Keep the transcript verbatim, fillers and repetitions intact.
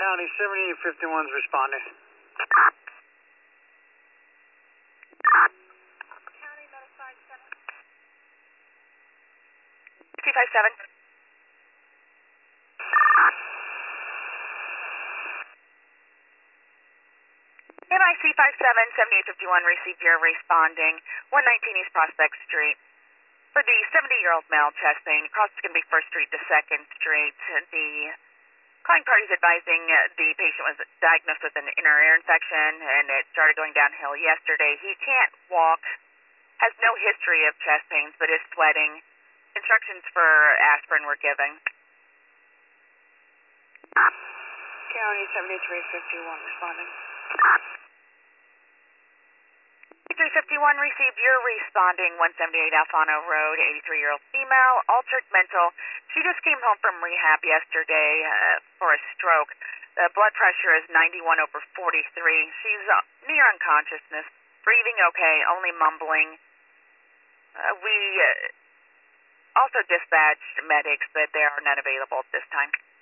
County seventy-eight fifty-one's responding. County notified seven. two five seven. M I C five seven, seventy-eight fifty-one, received your responding, one nineteen East Prospect Street. For the seventy-year-old male chest pain, cross is going to be first Street to second Street. The calling party is advising the patient was diagnosed with an inner ear infection, and it started going downhill yesterday. He can't walk, has no history of chest pains, but is sweating. Instructions for aspirin were given. County seventy-three fifty-one responding. three fifty-one received your responding, one seventy-eight Alfano Road, eighty-three-year-old female, altered mental. She just came home from rehab yesterday uh, for a stroke. The blood pressure is ninety-one over forty-three. She's uh, near unconsciousness, breathing okay, only mumbling. Uh, we uh, also dispatched medics, but there are none available at this time.